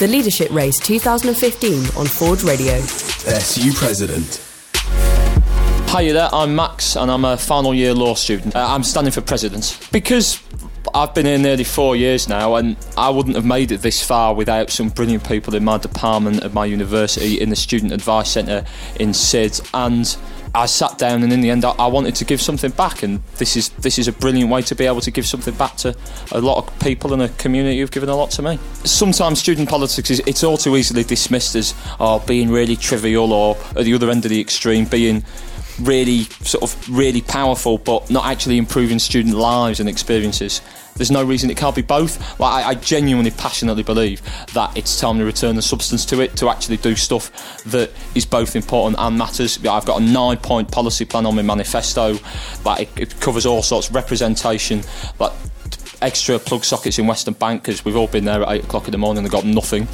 The Leadership Race 2015 on Forge Radio. SU President. Hiya there, I'm Max and I'm a final year law student. I'm standing for President. Because I've been here nearly 4 years now and I wouldn't have made it this far without some brilliant people in my department at my university, in the Student Advice Centre in SID, and I sat down and in the end I wanted to give something back, and this is a brilliant way to be able to give something back to a lot of people in a community who've given a lot to me. Sometimes student politics it's all too easily dismissed as being really trivial, or at the other end of the extreme being really powerful but not actually improving student lives and experiences. There's no reason it can't be both. I genuinely, passionately believe that it's time to return the substance to it, to actually do stuff that is both important and matters. I've got a 9-point policy plan on my manifesto. It covers all sorts of representation, extra plug sockets in Western Bank, because we've all been there at 8 o'clock in the morning and got nothing.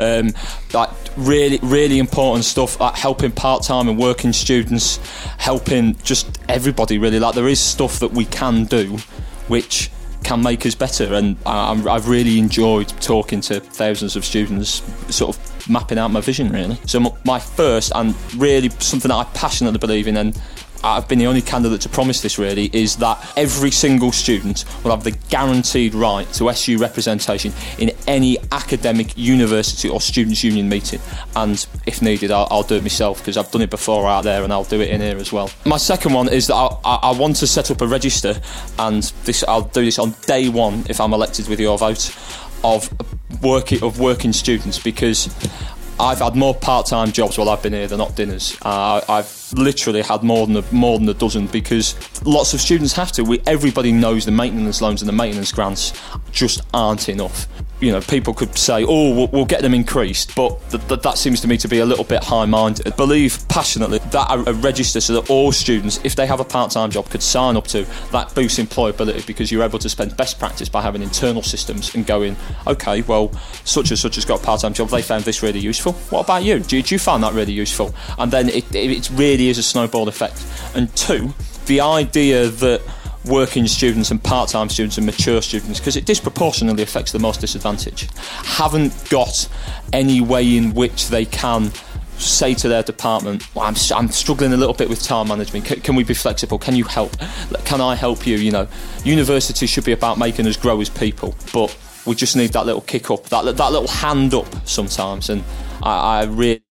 Really important stuff, like helping part-time and working students, helping just everybody really. There is stuff that we can do which can make us better, and I've really enjoyed talking to thousands of students, sort of mapping out my vision really. So my first, and really something that I passionately believe in, and I've been the only candidate to promise this really, is that every single student will have the guaranteed right to SU representation in any academic, university or students' union meeting, and if needed I'll do it myself, because I've done it before out there and I'll do it in here as well. My second one is that I want to set up a register, and I'll do this on day one if I'm elected with your vote, of working students, because I've had more part-time jobs while I've been here than not dinners. I've literally had more than a dozen, because lots of students have to. Everybody knows the maintenance loans and the maintenance grants just aren't enough. You know, people could say, we'll get them increased, but that seems to me to be a little bit high-minded. I believe passionately that a register, so that all students, if they have a part-time job, could sign up to. That boosts employability, because you're able to spend best practice by having internal systems and going, okay, well, such and such has got a part-time job, they found this really useful. What about you? Do you find that really useful? And then it really is a snowball effect. And two, the idea that working students and part-time students and mature students, because it disproportionately affects the most disadvantaged, haven't got any way in which they can say to their department, I'm struggling a little bit with time management, can we be flexible, can you help, can I help you? You know, university should be about making us grow as people, but we just need that little kick up, that little hand up sometimes, and I really